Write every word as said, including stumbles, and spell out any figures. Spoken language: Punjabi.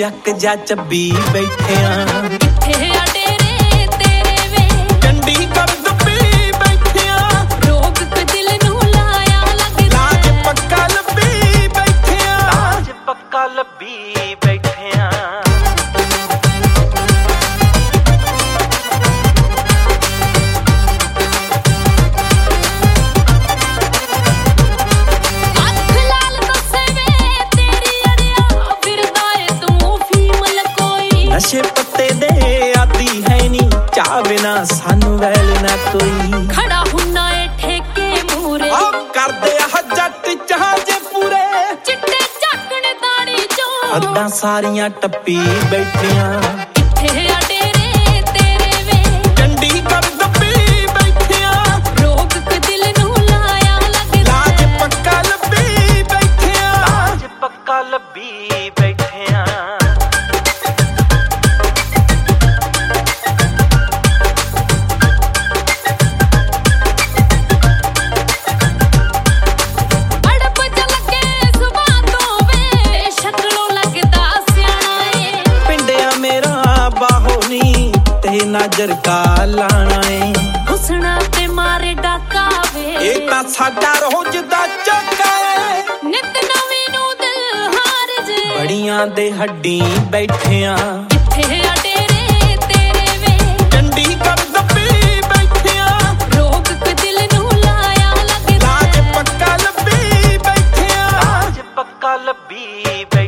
ਅੱਕ ਜਾ ਚੱਬੀ ਬੈਠਿਆਂ ਕਿੱਥੇ ਆ ਡੇਰੇ ਤੇਰੇ ਵੇ ਚੰਡੀਗੜ੍ਹ ਦੱਬੀ ਬੈਠਿਆਂ ਰੋਗ ਕ ਦਿਲ ਨੂੰ ਲਾਇਆ ਲੱਗਦਾ ਲਾਜ ਪੱਕਾ ਲੱਭੀ ਬੈਠਿਆਂ ਲਾਜ ਪੱਕਾ ਲੱਭੀ ਬੈਠਿਆਂ ਨਸ਼ੇ ਪੱਤੇ ਦੇ ਆਦੀ ਹੈ ਨੀ ਚਾਹ ਬਿਨਾ ਸਾਨੂੰ ਵੈਲ ਨਾ ਕੋਈ ਖੜਾ ਹੁੰਨਾ ਏ ਠੇਕੇ ਮੂਰੇ ਆ ਕਰਦੇ ਆ ਜੱਟ ਚਾਹੇ ਪੂਰੇ ਚਿੱਟੇ ਝਾਕਣ ਦਾੜੀ ਚੋਂ ਅੱਦਾਂ ਸਾਰੀਆਂ ਟੱਪੀ ਬੈਠੀਆਂ ਕਿੱਥੇ ਆ ਡੇਰੇ ਤੇਰੇ ਵੇ ਚੰਡੀਗੜ੍ਹ ਦੱਬੀ ਬੈਠੀਆਂ ਰੋਗ ਕ ਦਿਲ ਨੂੰ ਲਾਇਆ ਲੱਗਦਾ ਲਾਜ ਪੱਕਾ ਲੱਭੀ ਬੈਠੀਆਂ ਲਾਜ ਪੱਕਾ ਲੱਭੀ ਬੈਠੀਆਂ ਨਜ਼ਰ ਕਾ ਲਾਣਾ ਏ ਹੁਸਨਾ ਤੇ ਮਾਰੇ ਡਾਕਾ ਵੇ ਇਹ ਤਾਂ ਸਾਡਾ ਰੋਜ਼ ਦਾ ਚੱਕਾ ਏ ਨਿਤ ਨਵੀਂ ਨੂੰ ਦਿਲ ਹਾਰ ਜੇ ਬੜੀਆਂ ਦੇ ਹੱਡੀ ਬੈਠਿਆਂ ਕਿੱਥੇ ਆ ਡੇਰੇ ਤੇਰੇ ਵੇ ਚੰਡੀਗੜ੍ਹ ਦੱਬੀ ਬੈਠਿਆਂ ਰੋਗ ਕ ਦਿਲ ਨੂੰ ਲਾਇਆ ਲੱਗਦਾ ਲਾਜ ਪੱਕਾ ਲੱਭੀ ਬੈਠਿਆਂ ਲਾਜ ਪੱਕਾ ਲੱਭੀ